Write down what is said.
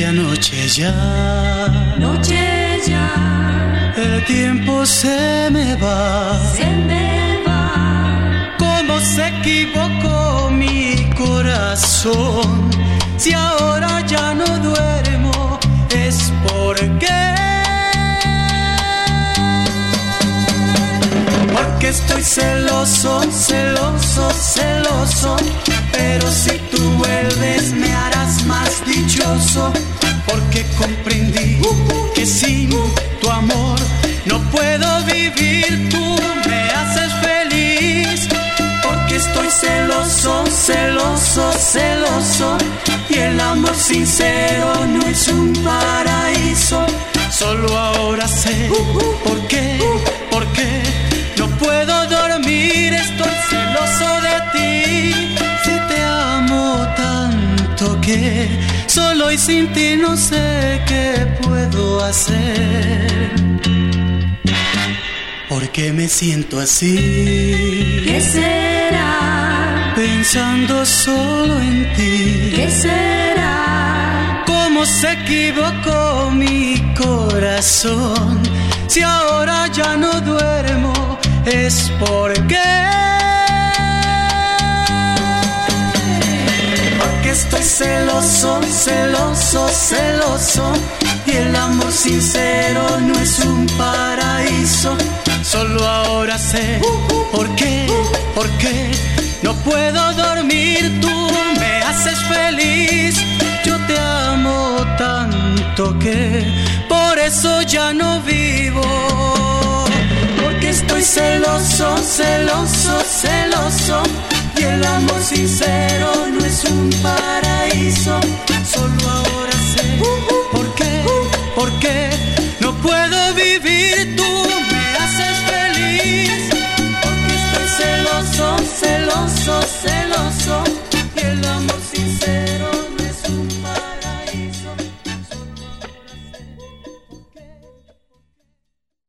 noche ya, noche ya, el tiempo se me va, se me va. ¿Cómo se equivocó mi corazón? Si ahora ya no duermo, es porque estoy celoso, celoso, celoso. Pero si tú vuelves me harás más dichoso, porque comprendí que sin tu amor no puedo vivir. Tú me haces feliz, porque estoy celoso, celoso, celoso. Y el amor sincero no es un paraíso. Solo ahora sé por qué no puedo dormir. Estoy celoso de ti. Si te amo tanto que solo y sin ti no sé qué puedo hacer. ¿Por qué me siento así? ¿Qué será? Pensando solo en ti. ¿Qué será? ¿Cómo se equivocó mi corazón? Si ahora ya no duermo, es porque estoy celoso, celoso, celoso. Y el amor sincero no es un paraíso. Solo ahora sé por qué no puedo dormir. Tú me haces feliz, yo te amo tanto que por eso ya no vivo. Porque estoy celoso, celoso, celoso. Y el amor sincero no es un paraíso.